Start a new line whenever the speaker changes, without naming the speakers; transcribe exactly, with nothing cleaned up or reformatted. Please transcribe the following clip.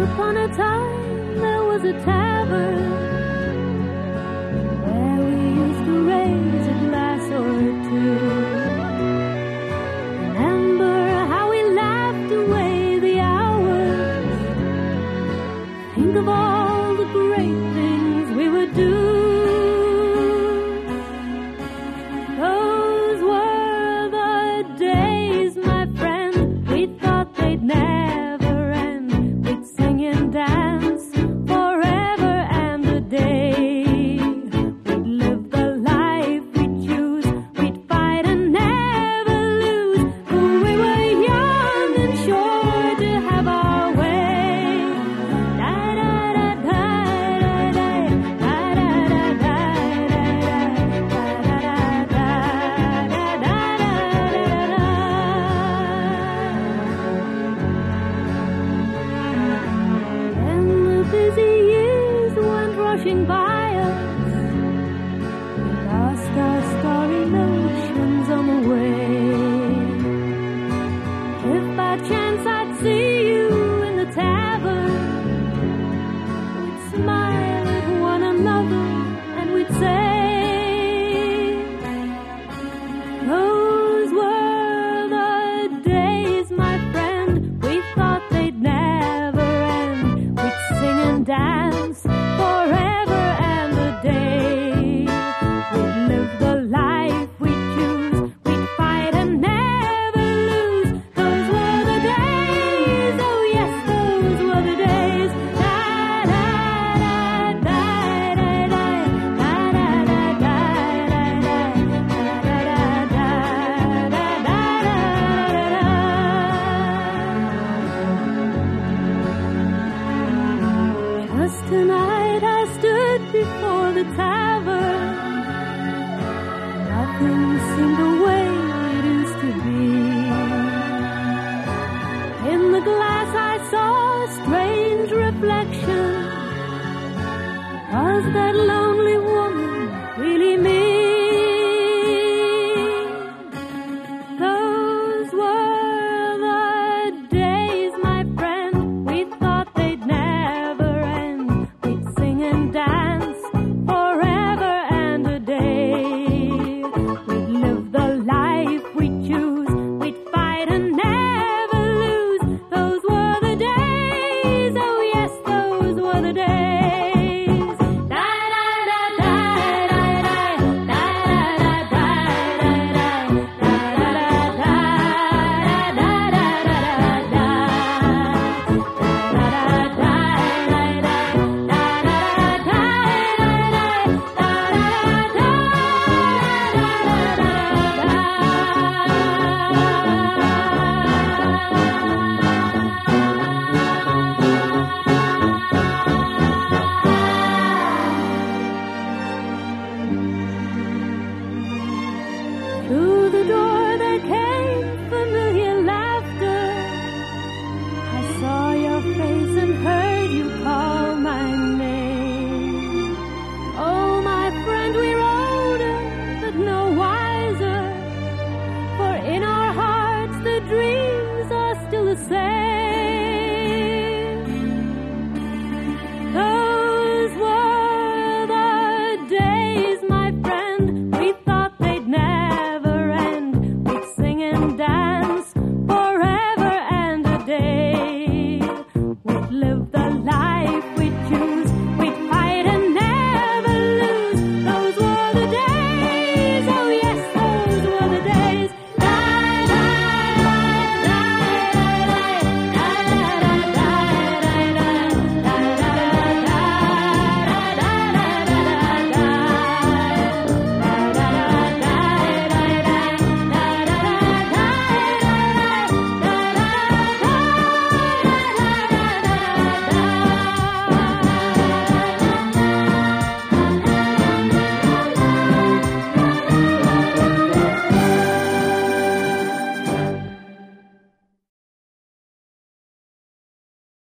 upon a time there was a tavern where we used to raise a glass or two. Remember how we laughed away the hours. Think of all the great things we would do. Those were the days, my friend. We thought they'd never end. We'd sing and dance forever and a day. We'd live the life we'd choose. We'd fight and never lose. For we were young and sure to have our way. Da da da da da da da da da da da da. And the busy years went rushing by us. We lost our starry notions on the way. If by chance I'd see you in the tavern, we'd smile at one another and we'd say, those were the days, my friend. We thought they'd never end. We'd sing and dance forever and a day. We'd live the life we'd choose. We'd fight and never lose. Those were the days. Oh yes, those were the days. Da da da da da da da da da da da da da. Just tonight I stood before the tavern. Nothing seemed the way it used to be. In the glass I saw a strange reflection. Was that lonely woman really me?